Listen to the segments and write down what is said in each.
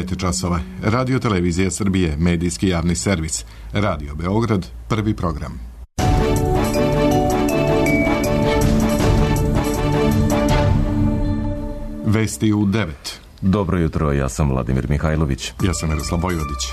9 časova. Radio Televizija Srbije, medijski javni servis. Radio Beograd, prvi program. Vesti u 9. Dobro jutro, ja sam Vladimir Mihajlović. Ja sam Miroslav Vojvodić.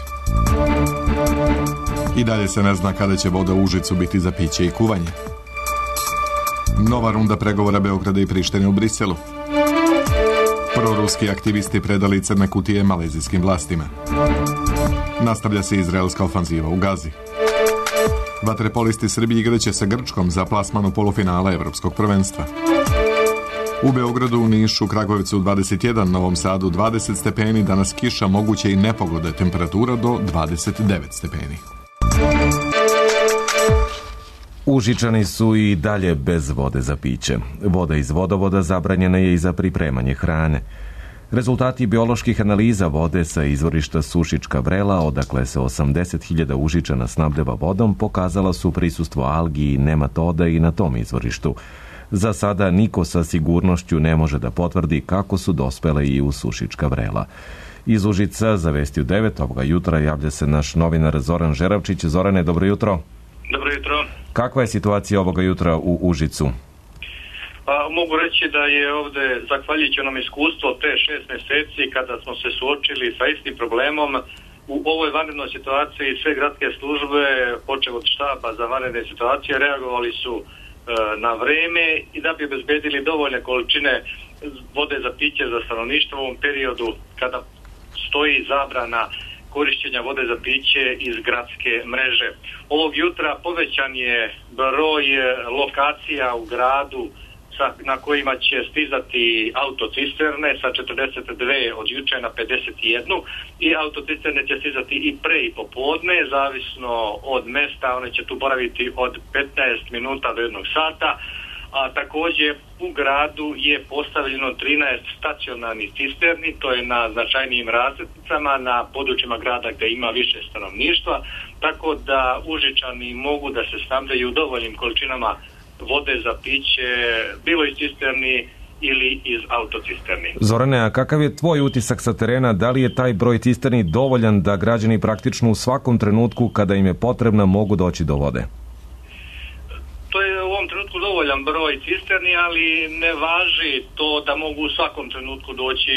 I dalje se ne zna kada će voda u Užicu biti za piće i kuvanje. Nova runda pregovora Beograda i Prištine u Briselu. Proruski aktivisti predali crne kutije malezijskim vlastima. Nastavlja se izraelska ofanziva u Gazi. Vaterpolisti Srbije igraće sa Grčkom za plasman u polufinala Evropskog prvenstva. U Beogradu, u Nišu, Kragujevcu 21, Novom Sadu 20 stepeni, danas kiša, moguće i nepogode, temperatura do 29 stepeni. Užičani su i dalje bez vode za piće. Voda iz vodovoda zabranjena je i za pripremanje hrane. Rezultati bioloških analiza vode sa izvorišta Sušička Vrela, odakle se 80.000 Užičana snabdeva vodom, pokazala su prisustvo algi i nematoda i na tom izvorištu. Za sada niko sa sigurnošću ne može da potvrdi kako su dospele i u Sušička Vrela. Iz Užica za Vesti u 9 ovoga jutra javlja se naš novinar Zoran Žeravčić. Zorane, dobro jutro. Dobro jutro. Kakva je situacija ovoga jutra u Užicu? Pa, mogu reći da je ovde, zahvaljujući onom iskustvu te 6 meseci kada smo se suočili sa istim problemom, u ovoj vanrednoj situaciji sve gradske službe, počev od štaba za vanredne situacije, reagovali su na vreme i da bi obezbedili dovoljne količine vode za piće za stanovništvo u ovom periodu kada stoji zabrana korišćenja vode za piće iz gradske mreže. Ovog jutra povećan je broj lokacija u gradu na kojima će stizati autocisterne sa 42 od juče na 51 i autocisterne će stizati i pre i popodne, zavisno od mesta, one će tu boraviti od 15 minuta do 1 sata, a također u gradu je postavljeno 13 stacionarnih cisterni, to je na značajnijim razrednicama, na područjima grada gdje ima više stanovništva, tako da Užičani mogu da se snabdevaju dovoljnim količinama vode za piće, bilo iz cisterni ili iz autocisterni. Zorane, a kakav je tvoj utisak sa terena? Da li je taj broj cisterni dovoljan da građani praktično u svakom trenutku kada im je potrebna mogu doći do vode? To je u ovom trenutku dovoljan broj cisterni, ali ne važi to da mogu u svakom trenutku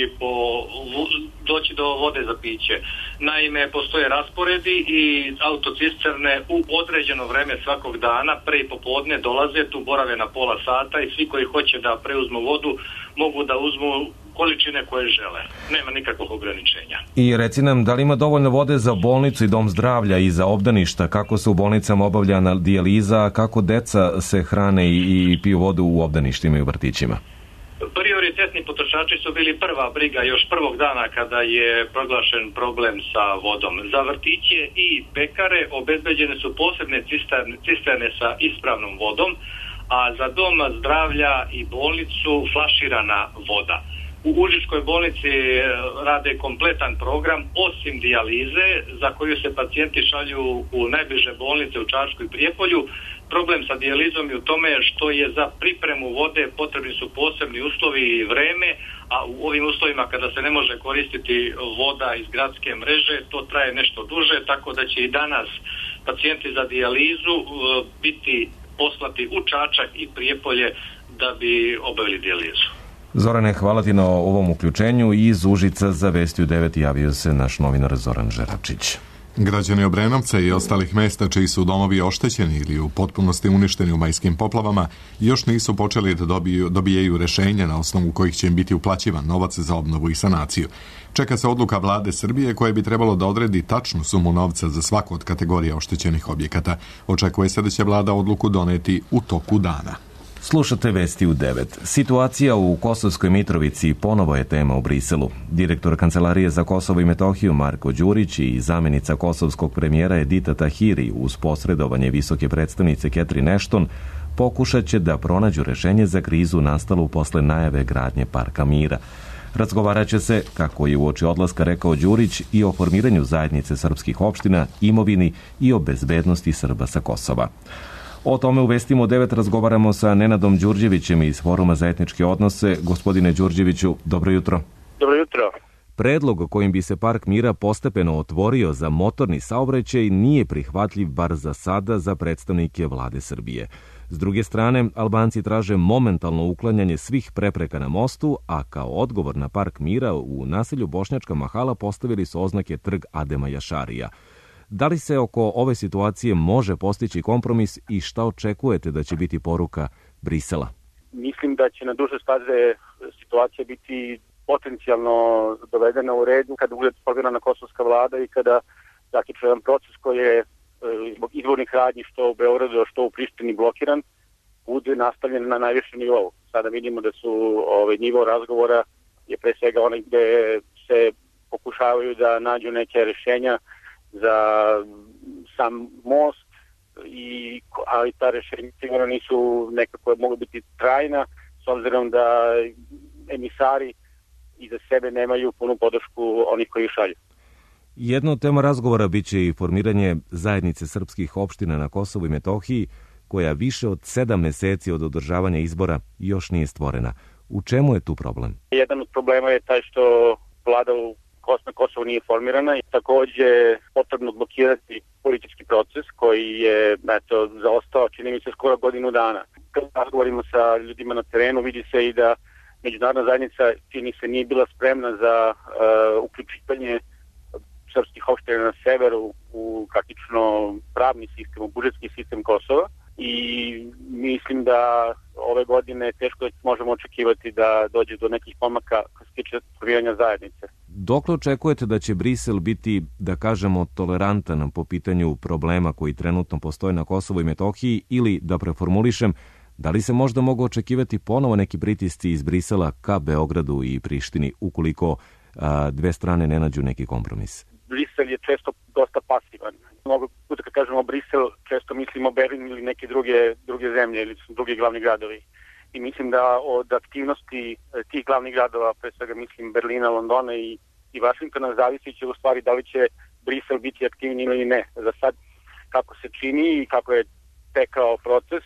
doći do vode za piće. Naime, postoje rasporedi i autocisterne u određeno vreme svakog dana, pre i popodne dolaze, tu borave na pola sata i svi koji hoće da preuzmu vodu mogu da uzmu količine koje žele. Nema nikakvog ograničenja. I reci nam, da li ima dovoljno vode za bolnicu i dom zdravlja i za obdaništa? Kako se u bolnicama obavlja dijaliza? Kako deca se hrane i piju vodu u obdaništima i u vrtićima? Prioritetni potrošači su bili prva briga još prvog dana kada je proglašen problem sa vodom. Za vrtiće i pekare obezbeđene su posebne cisterne sa ispravnom vodom, a za dom zdravlja i bolnicu flaširana voda. U Užičkoj bolnici rade kompletan program, osim dijalize, za koju se pacijenti šalju u najbliže bolnice u Čačku i Prijepolju. Problem sa dijalizom je u tome što je za pripremu vode potrebni su posebni uslovi i vreme, a u ovim uslovima kada se ne može koristiti voda iz gradske mreže, to traje nešto duže, tako da će i danas pacijenti za dijalizu biti poslati u Čačak i Prijepolje da bi obavili dijalizu. Zorane, hvala ti na ovom uključenju. Iz Užica za Vesti u 9 javio se naš novinar Zoran Žeravčić. Građani Obrenovca i ostalih mesta čiji su domovi oštećeni ili u potpunosti uništeni u majskim poplavama još nisu počeli da dobijaju rešenja na osnovu kojih će im biti uplaćivan novac za obnovu i sanaciju. Čeka se odluka vlade Srbije koje bi trebalo da odredi tačnu sumu novca za svaku od kategorija oštećenih objekata. Očekuje se da će vlada odluku doneti u toku dana. Slušate Vesti u 9. Situacija u Kosovskoj Mitrovici ponovo je tema u Briselu. Direktor Kancelarije za Kosovo i Metohiju Marko Đurić i zamjenica kosovskog premijera Edita Tahiri uz posredovanje visoke predstavnice Catherine Ashton pokušat će da pronađu rešenje za krizu nastalu posle najave gradnje Parka mira. Razgovarat će se, kako je uoči odlaska rekao Đurić, i o formiranju zajednice srpskih opština, imovini i o bezbednosti Srba sa Kosova. O tome u Vestima 9 razgovaramo sa Nenadom Đurđevićem iz Foruma za etničke odnose. Gospodine Đurđeviću, dobro jutro. Dobro jutro. predlog kojim bi se Park Mira postepeno otvorio za motorni saobraćaj nije prihvatljiv bar za sada za predstavnike vlade Srbije. S druge strane, Albanci traže momentalno uklanjanje svih prepreka na mostu, a kao odgovor na Park Mira u naselju Bošnjačka Mahala postavili su oznake Trg Adema Jašarija. Da li se oko ove situacije može postići kompromis i šta očekujete da će biti poruka Brisela? Mislim da će na duže staze situacija biti potencijalno dovedena u redu kada bude formirana kosovska vlada i kada zaključi jedan proces koji je zbog izbornih radnji što u Beogradu, što u Prištini blokiran, bude nastavljen na najvišem nivou. Sada vidimo da su nivo razgovora je pre svega onaj gde se pokušavaju da nađu neke rešenja za sam most, ali ta rešenja sigurno nisu nekako mogu biti trajna, s obzirom da emisari iza sebe nemaju punu podršku onih koji šalju. Jedna od tema razgovora biće i formiranje zajednice srpskih opština na Kosovu i Metohiji, koja više od 7 meseci od održavanja izbora još nije stvorena. U čemu je tu problem? Jedan od problema je taj što vlada na Kosovu nije formirana i takođe potrebno blokirati politički proces koji je zaostao, čini mi se, skoro godinu dana. Kad razgovorimo sa ljudima na terenu, vidi se i da međunarodna zajednica, čini se, nije bila spremna za uključivanje srpskih opština na severu u praktično pravni sistem, u budžetski sistem Kosova i mislim da ove godine teško možemo očekivati da dođe do nekih pomaka što se tiče formiranja zajednice. Dokle očekujete da će Brisel biti, da kažemo, tolerantan po pitanju problema koji trenutno postoje na Kosovu i Metohiji ili, da preformulišem, da li se možda mogu očekivati ponovo neki pritisci iz Brisela ka Beogradu i Prištini ukoliko dve strane ne nađu neki kompromis? Brisel je često dosta pasivan. Mnogo puta kad kažemo Brisel, često mislimo Berlin ili neke druge zemlje ili drugi glavni gradovi. I mislim da od aktivnosti tih glavnih gradova, pre svega mislim Berlina, Londona i Vašingtona, zavisi će u stvari da li će Brisel biti aktivni ili ne. Za sad, kako se čini i kako je tekao proces,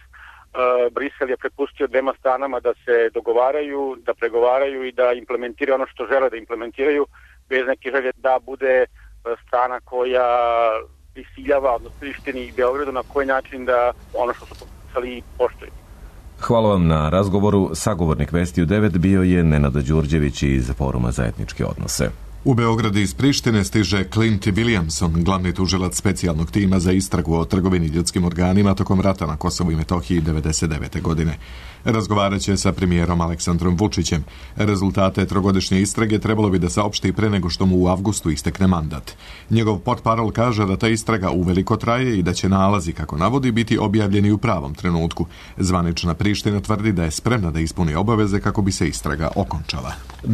Brisel je prepustio dvema stranama da se dogovaraju, da pregovaraju i da implementiraju ono što žele da implementiraju, bez neke želje da bude strana koja prisiljava, odnosno Prištini i Beogradu, na koji način da ono što su potpisali poštuju. Hvala vam na razgovoru. Sagovornik Vesti u 9 bio je Nenad Đurđević iz Foruma za etničke odnose. U Beogradu iz Prištine stiže Clint Williamson, glavni tužilac specijalnog tima za istragu o trgovini ljudskim organima tokom rata na Kosovu i Metohiji 1999. godine. Razgovarat će sa premijerom Aleksandrom Vučićem. Rezultate trogodišnje istrage trebalo bi da saopšti pre nego što mu u avgustu istekne mandat. Njegov portparol kaže da ta istraga uveliko traje i da će nalazi, kako navodi, biti objavljeni u pravom trenutku. Zvanična Priština tvrdi da je spremna da ispuni obaveze kako bi se istraga okončala.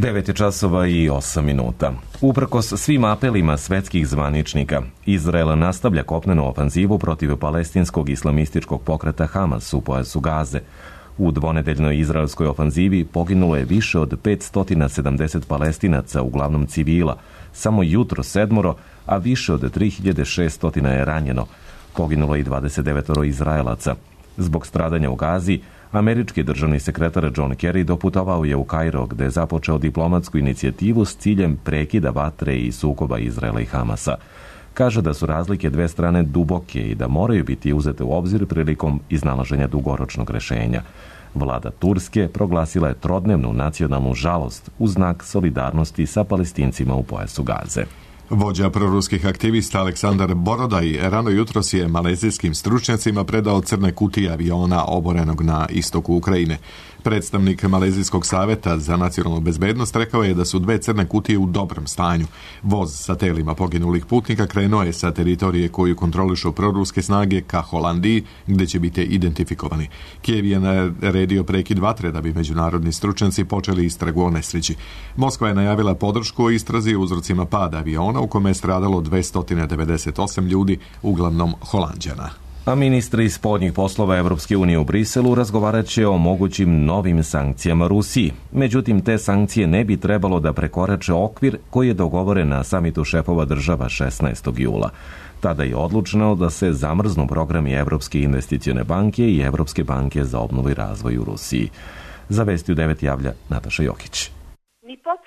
9:08. Uprkos svim apelima svetskih zvaničnika, Izrael nastavlja kopnenu ofanzivu protiv palestinskog islamističkog pokreta Hamas u pojasu Gaze. U dvonedeljnoj izraelskoj ofanzivi poginulo je više od 570 Palestinaca, uglavnom civila, samo jutro 7, a više od 3600 je ranjeno. Poginulo je i 29 Izraelaca. Zbog stradanja u Gazi, američki državni sekretar John Kerry doputovao je u Kairo, gde je započeo diplomatsku inicijativu s ciljem prekida vatre i sukoba Izraela i Hamasa. Kaže da su razlike dve strane duboke i da moraju biti uzete u obzir prilikom iznalaženja dugoročnog rešenja. Vlada Turske proglasila je trodnevnu nacionalnu žalost u znak solidarnosti sa Palestincima u pojasu Gaze. Vođa proruskih aktivista Aleksandar Borodaj rano jutros je malezijskim stručnjacima predao crne kutije aviona oborenog na istoku Ukrajine. Predstavnik Malezijskog saveta za nacionalnu bezbednost rekao je da su dve crne kutije u dobrom stanju. Voz sa telima poginulih putnika krenuo je sa teritorije koju kontrolišu proruske snage ka Holandiji, gde će biti identifikovani. Kijev je naredio prekid vatre da bi međunarodni stručnjaci počeli istragu o nesreći. Moskva je najavila podršku o istrazi o uzrocima pada aviona u kome je stradalo 298 ljudi, uglavnom Holanđana. A ministri spoljnih poslova Evropske unije u Briselu razgovarat će o mogućim novim sankcijama Rusiji. Međutim, te sankcije ne bi trebalo da prekorače okvir koji je dogovoren na samitu šefova država 16. jula. Tada je odlučeno da se zamrznu programi Evropske investicione banke i Evropske banke za obnovu i razvoj u Rusiji. Za Vesti u 9 javlja Nataša Jokić. Ni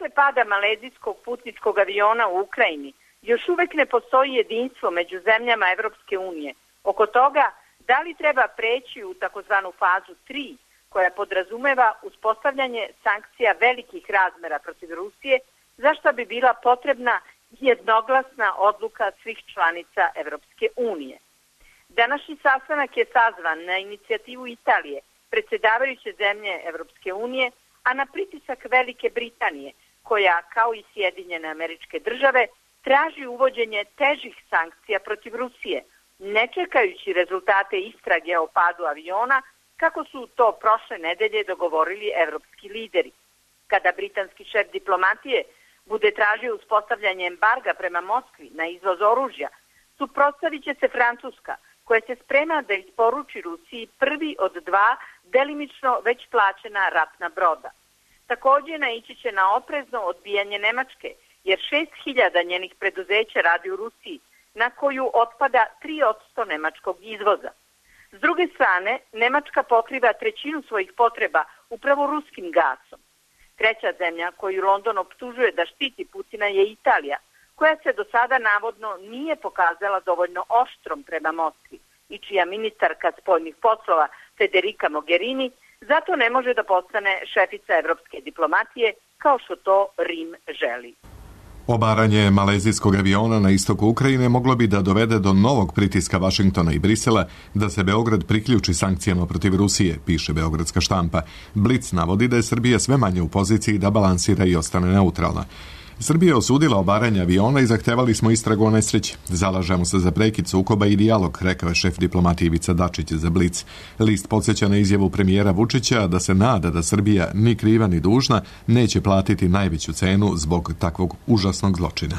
Posle pada malezijskog putničkog aviona u Ukrajini još uvek ne postoji jedinstvo među zemljama Evropske unije oko toga da li treba preći u takozvanu fazu 3, koja podrazumeva uspostavljanje sankcija velikih razmera protiv Rusije, za što bi bila potrebna jednoglasna odluka svih članica Evropske unije. Današnji sastanak je sazvan na inicijativu Italije, predsjedavajuće zemlje Evropske unije, a na pritisak Velike Britanije, koja, kao i Sjedinjene Američke Države, traži uvođenje težih sankcija protiv Rusije, ne čekajući rezultate istrage o padu aviona, kako su to prošle nedelje dogovorili evropski lideri. Kada britanski šef diplomatije bude tražio uspostavljanje embarga prema Moskvi na izvoz oružja, suprotstavit će se Francuska, koja se sprema da isporuči Rusiji prvi od 2 delimično već plaćena ratna broda. Također naići će na oprezno odbijanje Nemačke, jer 6.000 njenih preduzeća radi u Rusiji, na koju otpada 3% nemačkog izvoza. S druge strane, Nemačka pokriva 1/3 svojih potreba upravo ruskim gasom. Treća zemlja koju London optužuje da štiti Putina je Italija, koja se do sada navodno nije pokazala dovoljno oštrom prema Moskvi i čija ministarka spoljnih poslova Federica Mogherini zato ne može da postane šefica evropske diplomatije kao što to Rim želi. Obaranje malezijskog aviona na istoku Ukrajine moglo bi da dovede do novog pritiska Vašingtona i Brisela da se Beograd priključi sankcijama protiv Rusije, piše beogradska štampa. Blic navodi da je Srbija sve manje u poziciji da balansira i ostane neutralna. Srbija je osudila obaranje aviona i zahtevali smo istragu o nesreći. Zalažemo se za prekid sukoba i dijalog, rekao je šef diplomatije Ivica Dačić za Blic. List podsjeća na izjavu premijera Vučića da se nada da Srbija, ni kriva ni dužna, neće platiti najveću cenu zbog takvog užasnog zločina.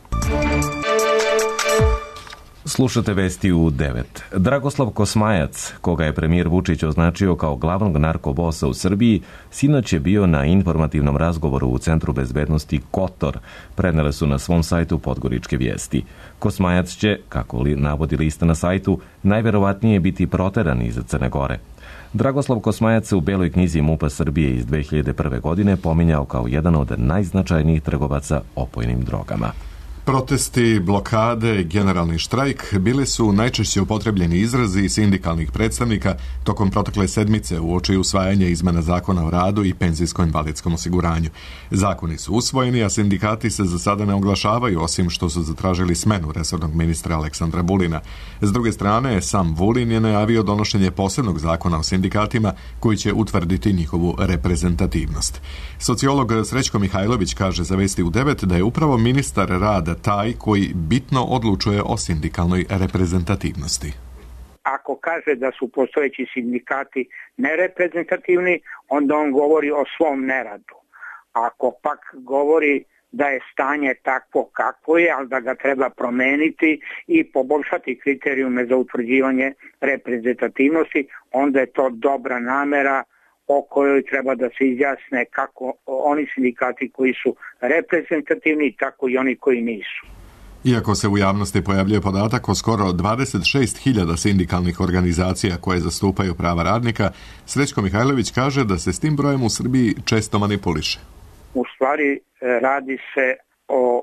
Slušate vesti u 9. Dragoslav Kosmajac, koga je premijer Vučić označio kao glavnog narkobosa u Srbiji, sinoć je bio na informativnom razgovoru u Centru bezbednosti Kotor, prenele su na svom sajtu Podgoričke vijesti. Kosmajac će, kako navodi lista na sajtu, najverovatnije biti proteran iz Crne Gore. Dragoslav Kosmajac se u Beloj knjizi MUP-a Srbije iz 2001. godine pominjao kao jedan od najznačajnijih trgovaca opojnim drogama. Protesti, blokade, generalni štrajk bili su najčešće upotrebljeni izrazi sindikalnih predstavnika tokom protekle sedmice uoči usvajanja izmena zakona o radu i penzijsko-invalidskom osiguranju. Zakoni su usvojeni, a sindikati se za sada ne oglašavaju, osim što su zatražili smenu resornog ministra Aleksandra Vulina. S druge strane, sam Vulin je najavio donošenje posebnog zakona o sindikatima koji će utvrditi njihovu reprezentativnost. Sociolog Srećko Mihajlović kaže za Vesti u 9 da je upravo ministar rada taj koji bitno odlučuje o sindikalnoj reprezentativnosti. Ako kaže da su postojeći sindikati nereprezentativni, onda on govori o svom neradu. Ako pak govori da je stanje takvo kakvo je, ali da ga treba promeniti i poboljšati kriterijume za utvrđivanje reprezentativnosti, onda je to dobra namera o kojoj treba da se izjasne kako oni sindikati koji su reprezentativni, tako i oni koji nisu. Iako se u javnosti pojavljuje podatak o skoro 26.000 sindikalnih organizacija koje zastupaju prava radnika, Srećko Mihajlović kaže da se s tim brojem u Srbiji često manipuliše. U stvari radi se o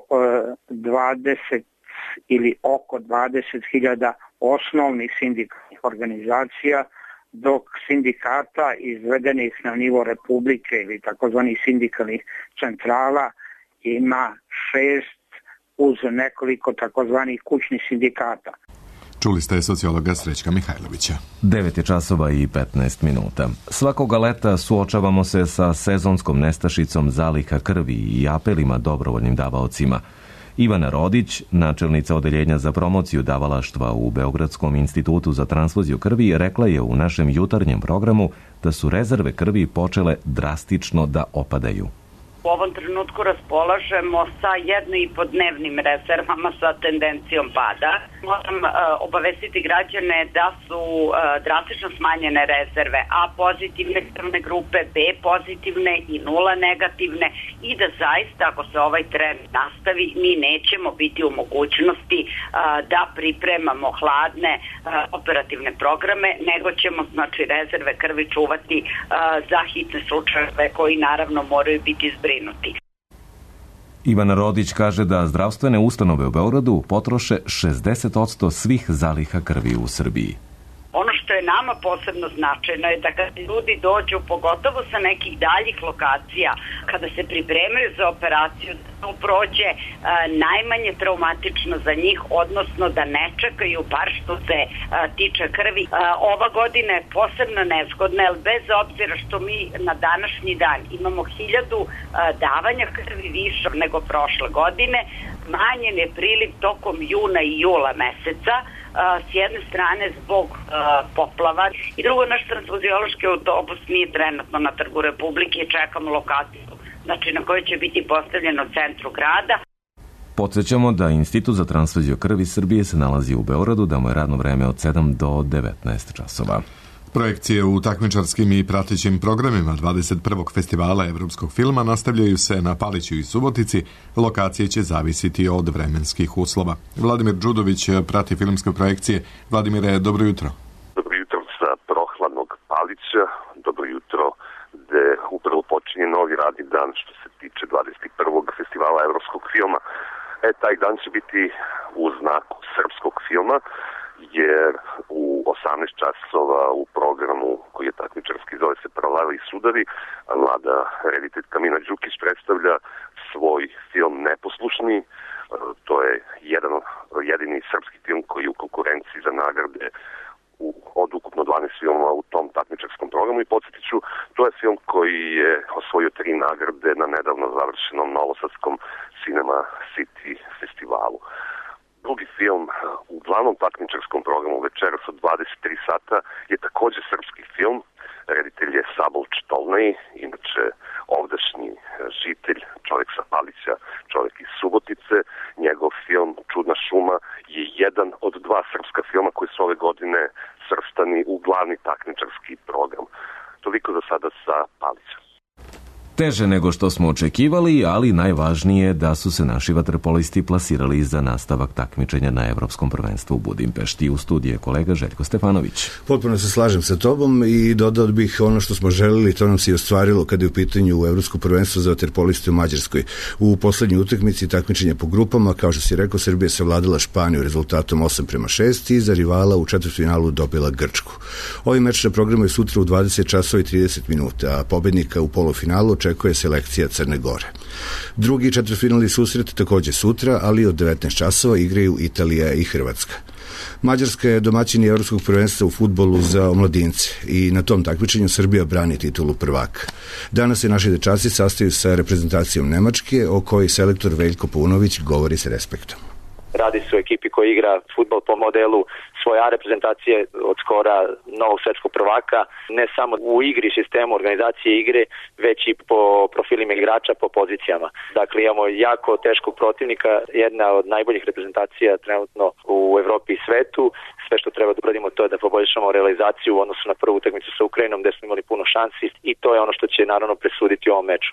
20 ili oko 20.000 osnovnih sindikalnih organizacija, dok sindikata izvedenih na nivo Republike ili takozvanih sindikalnih centrala ima 6 uz nekoliko takozvanih kućnih sindikata. Čuli ste sociologa Srećka Mihajlovića. 9 je časova i 15 minuta. Svakoga leta suočavamo se sa sezonskom nestašicom zaliha krvi i apelima dobrovoljnim davaocima. Ivana Rodić, načelnica odeljenja za promociju davalaštva u Beogradskom institutu za transfuziju krvi, rekla je u našem jutarnjem programu da su rezerve krvi počele drastično da opadaju. U ovom trenutku raspolažemo sa 1,5-dnevnim rezervama sa tendencijom pada. Moram obavestiti građane da su drastično smanjene rezerve, A pozitivne krvne grupe, B pozitivne i 0 negativne i da zaista ako se ovaj trend nastavi mi nećemo biti u mogućnosti da pripremamo hladne operativne programe, nego ćemo znači rezerve krvi čuvati za hitne slučajeve koji naravno moraju biti zbrinuti. Ivana Rodić kaže da zdravstvene ustanove u Beogradu potroše 60% svih zaliha krvi u Srbiji. Ono što je nama posebno značajno je da kad ljudi dođu, pogotovo sa nekih daljih lokacija, kada se pripremaju za operaciju, da to prođe najmanje traumatično za njih, odnosno da ne čekaju bar što se tiče krvi. Ova godina je posebno nezgodna, jer bez obzira što mi na današnji dan imamo 1000 davanja krvi više nego prošle godine, manjen je priliv tokom juna i jula meseca, s jedne strane zbog poplava i drugo, naš transfuziološki autobus nije trenutno na Trgu Republike i čekamo lokaciju, znači na kojoj će biti postavljeno u centru grada. Podsjećamo da Institut za transfuziju krvi Srbije se nalazi u Beogradu, da mu je radno vreme od 7 do 19 časova. Projekcije u takmičarskim i pratećim programima 21. festivala evropskog filma nastavljaju se na Paliću i Subotici. Lokacije će zavisiti od vremenskih uslova. Vladimir Đudović prati filmske projekcije. Vladimire, dobro jutro. Dobro jutro sa prohladnog Palića. Dobro jutro gde upravo počinje novi radni dan što se tiče 21. festivala evropskog filma. Taj dan će biti u znaku srpskog filma, jer u 18 časova u programu koji je takmičarski, zove se Prolavi sudovi, mlada rediteljka Mina Đukić predstavlja svoj film Neposlušni. To je jedini srpski film koji je u konkurenciji za nagrade od ukupno 12 filmova u tom takmičarskom programu i podsjetiću, to je film koji je osvojio 3 nagrade na nedavno završenom novosadskom Cinema City festivalu. Drugi film u glavnom takmičarskom programu večeras od 23 sata je također srpski film. Reditelj je Sabol Čtolnej, inače ovdašnji žitelj, čovjek sa Palića, čovjek iz Subotice. Njegov film Čudna šuma je jedan od 2 srpska filma koji su ove godine svrstani u glavni takmičarski program. Toliko za sada sa Palića. Teže nego što smo očekivali, ali najvažnije da su se naši vaterpolisti plasirali za nastavak takmičenja na Evropskom prvenstvu u Budimpešti. U studiju je kolega Željko Stefanović. Potpuno se slažem sa tobom i dodao bih ono što smo želeli, to nam se i ostvarilo kada je u pitanju Evropsko prvenstvo za vaterpoliste u Mađarskoj. U poslednjoj utakmici takmičenja po grupama, kao što si rekao, Srbija savladala Španiju rezultatom 8:6 i za rivala u četvrtfinalu dobila Grčku. Ovaj meč na programu je sutra u 20 časova i 30 minuta, a pobednika u polufinalu očekuje selekcija Crne Gore. Drugi četvrtfinalni susret također sutra, ali od 19 časova igraju Italija i Hrvatska. Mađarska je domaćin Evropskog prvenstva u fudbalu za omladince i na tom takmičenju Srbija brani titulu prvaka. Danas se naši dečaci sastaju sa reprezentacijom Nemačke, o kojoj selektor Veljko Paunović govori s respektom. Radi se o ekipi koja igra fudbal po modelu svoje A reprezentacije od skora novog svetskog prvaka, ne samo u igri, sistemu organizacije igre, već i po profilima igrača, po pozicijama. Dakle, imamo jako teškog protivnika, jedna od najboljih reprezentacija trenutno u Evropi i svetu. Sve što treba da uradimo to je da poboljšamo realizaciju u odnosu na prvu utakmicu sa Ukrajinom, gde smo imali puno šansi i to je ono što će naravno presuditi u ovom meču.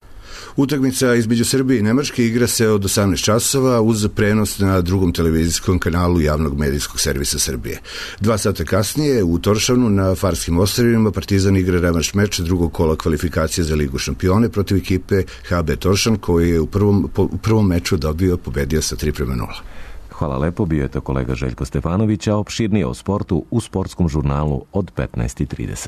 Utakmica između Srbije i Nemačke igra se od 18 časova uz prenos na drugom televizijskom kanalu javnog medijskog servisa Srbije. 2 sata kasnije u Toršavnu na Farskim ostrvima Partizan igra revanš meč drugog kola kvalifikacije za Ligu šampione protiv ekipe HB Toršan koji je u prvom meču pobedio sa 3:0. Hvala lepo, bio je to kolega Željko Stefanović, a opširnije o sportu u sportskom žurnalu od 15:30.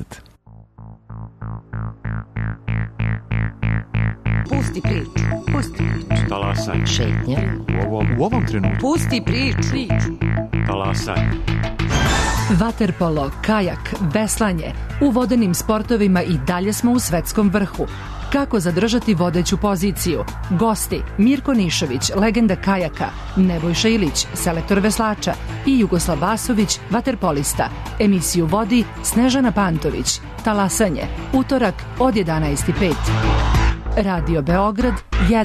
Pusti priču. Pusti priču. Talasaj. Šetnja. U ovom trenutku. Pusti priču. Talasaj. Vaterpolo, kajak, veslanje. U vodenim sportovima i dalje smo u svetskom vrhu. Kako zadržati vodeću poziciju? Gosti Mirko Nišović, legenda kajaka, Nebojša Ilić, selektor veslača i Jugoslav Vasović, vaterpolista. Emisiju vodi Snežana Pantović. Talasanje, utorak od 11:05. Radio Beograd 1.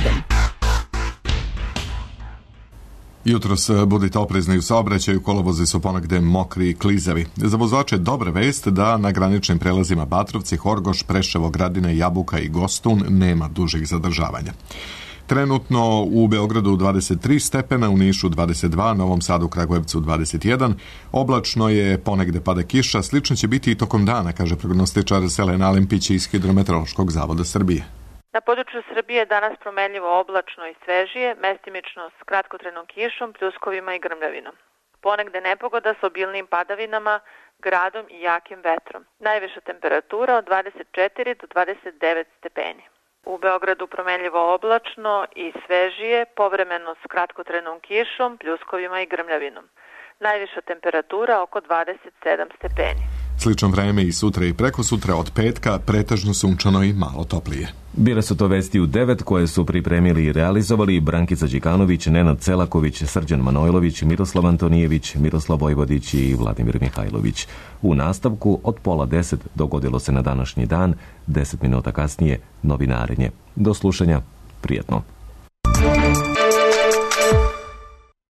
Jutros budite oprezni u saobraćaju, kolovozi su ponegde mokri i klizavi. Za vozače dobra vest da na graničnim prelazima Batrovci, Horgoš, Preševo, Gradine, Jabuka i Gostun nema dužih zadržavanja. Trenutno u Beogradu 23 stepena, u Nišu 22, Novom Sadu, Kragujevcu 21. Oblačno je, ponegde pada kiša, slično će biti i tokom dana, kaže prognostičar Selena Alempić iz Hidrometeorološkog zavoda Srbije. Na području Srbije danas promenljivo oblačno i svežije, mestimično s kratkotrenom kišom, pljuskovima i grmljavinom. Ponegde nepogoda s obilnim padavinama, gradom i jakim vetrom. Najviša temperatura od 24 do 29 stepeni. U Beogradu promenljivo oblačno i svežije, povremeno s kratkotrenom kišom, pljuskovima i grmljavinom. Najviša temperatura oko 27 stepeni. Slično vreme i sutra i preko sutra od petka, pretežno sunčano i malo toplije. Bile su to vesti u 9 koje su pripremili i realizovali Brankica Đikanović, Nenad Celaković, Srđan Manojlović, Miroslav Antonijević, Miroslav Vojvodić i Vladimir Mihajlović. U nastavku od 9:30 dogodilo se na današnji dan, 10 minuta kasnije novinarenje. Do slušanja, prijatno.